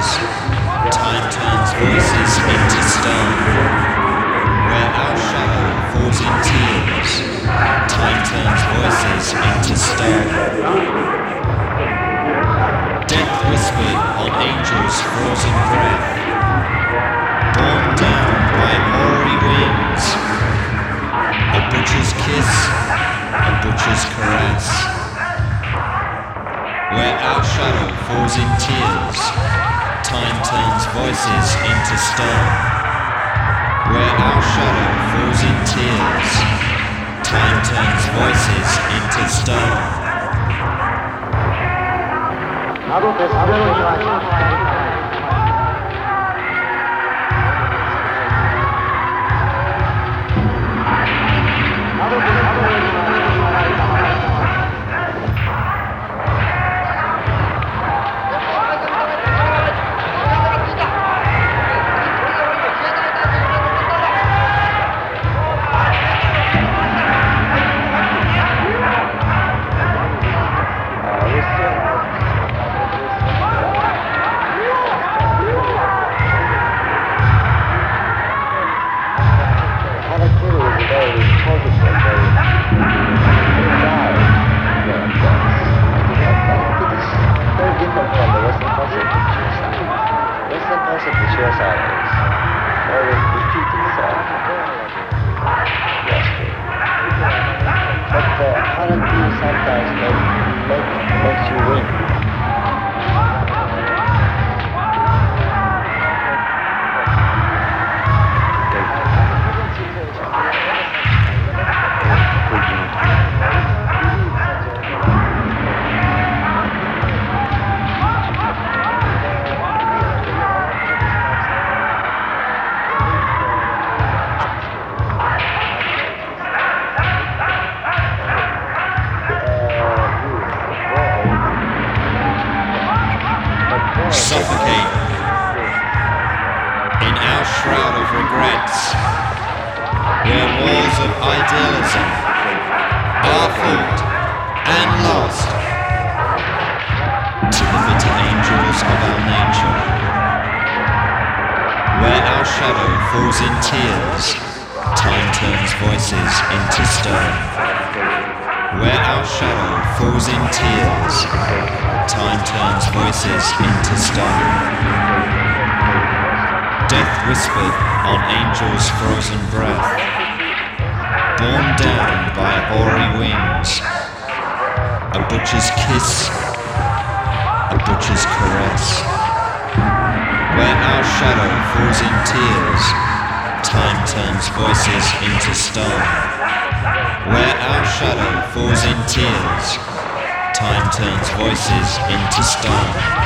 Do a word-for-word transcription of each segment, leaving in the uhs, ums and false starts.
tears, time turns voices into stone. Where our shadow falls in tears, time turns voices into stone. Death whispered on angels' frozen breath, borne down by hoary wings. A butcher's kiss, a butcher's caress. Where our shadow falls in tears, time turns voices into stone. Where our shadow falls in tears, time turns voices into stone. Suffocate in our shroud of regrets, where walls of idealism are fought and lost to the bitter angels of our nature. Where our shadow falls in tears, time turns voices into stone. Where our shadow falls in tears, time turns voices into stone. Death whispered on angels' frozen breath, borne down by hoary wings. A butcher's kiss, a butcher's caress. Where our shadow falls in tears, time turns voices into stone. Where our shadow falls in tears, time turns voices into stone.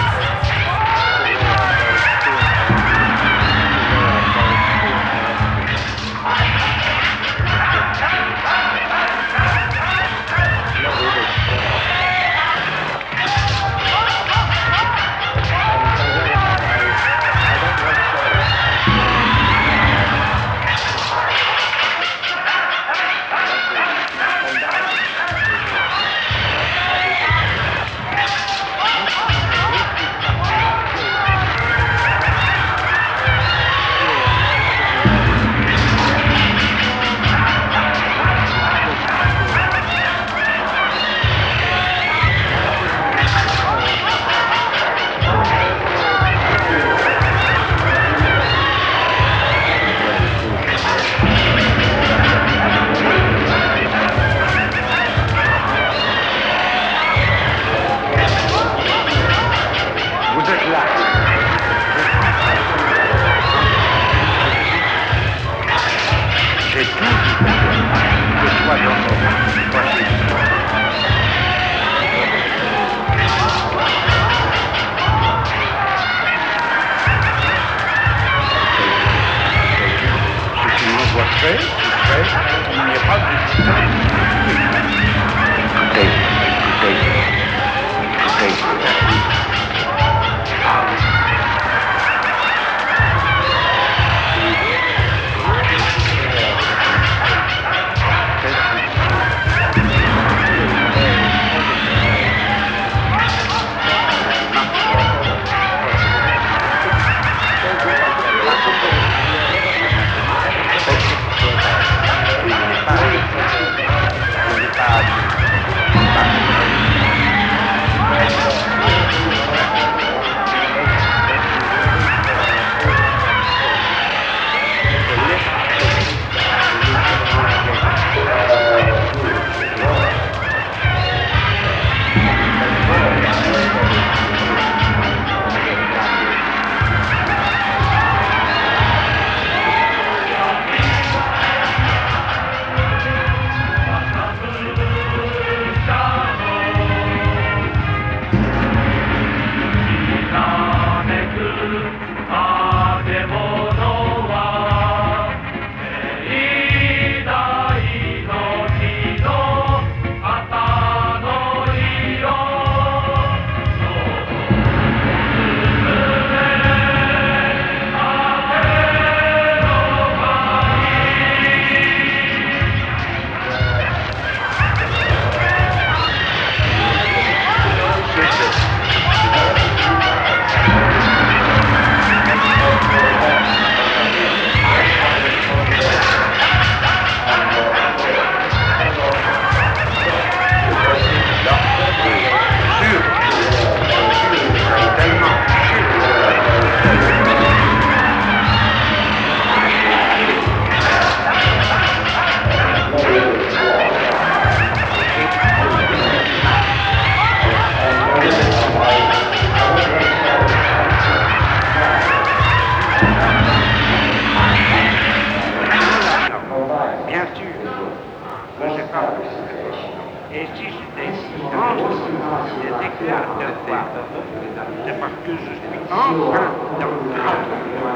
Et si j'étais entre des éclats de voix, c'est parce que je suis en train d'entendre.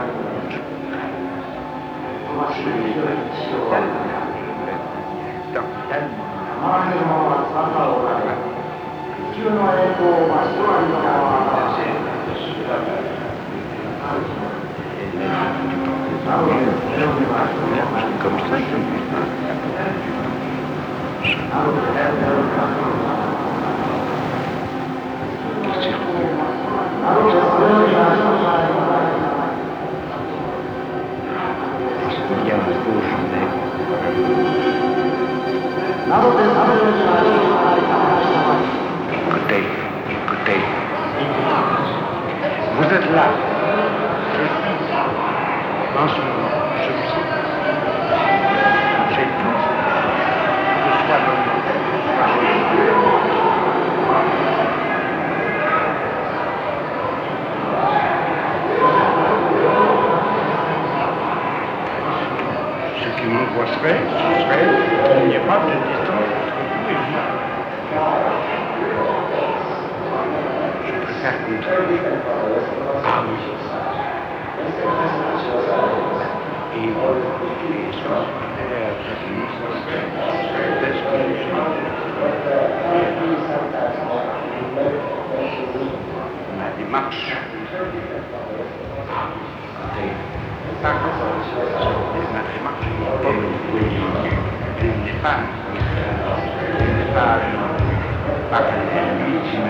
Je n'ai pas tellement tellement. Comme ça, je il y a un beau journée. Écoutez, écoutez. Vous êtes là. Je suis en ce moment. Je vous sais. J'ai tout. Que ce soit dans le monde, que ce soit chez vous. Ce qui m'angoisserait, ce serait qu'il n'y ait pas de distance entre vous et moi. Je préfère continuer. Ah oui. Et vous, ce la démarche. La démarche n'est pas n'est pas pas l'ultime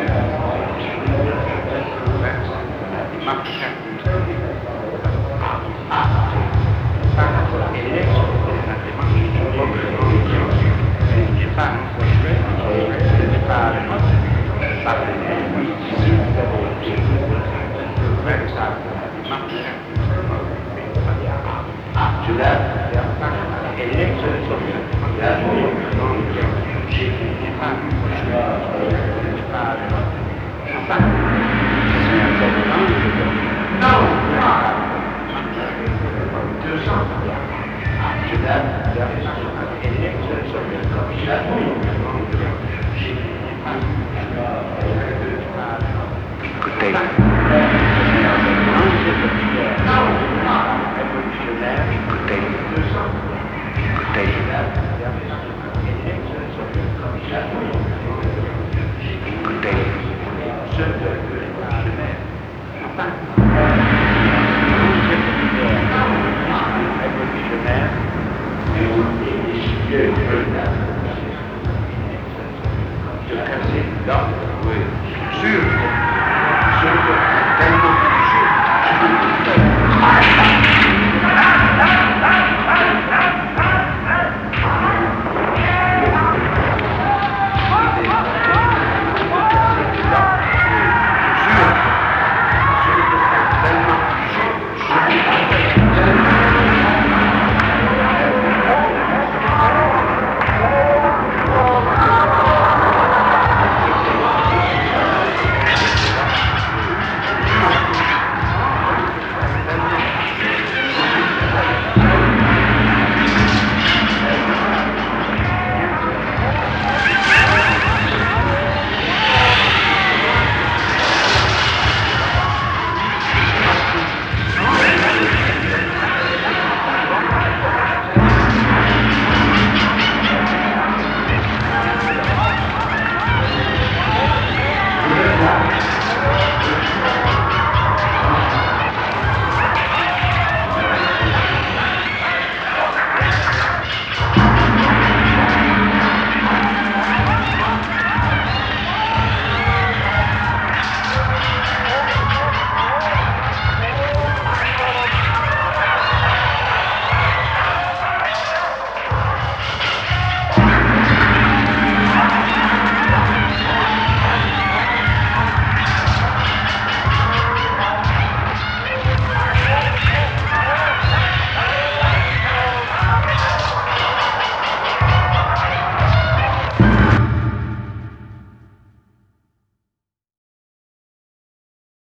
la démarche elle est la démarche du progrès n'est pas un projet ce n'est pas pas l'ultime la démarche je l'ai elle est non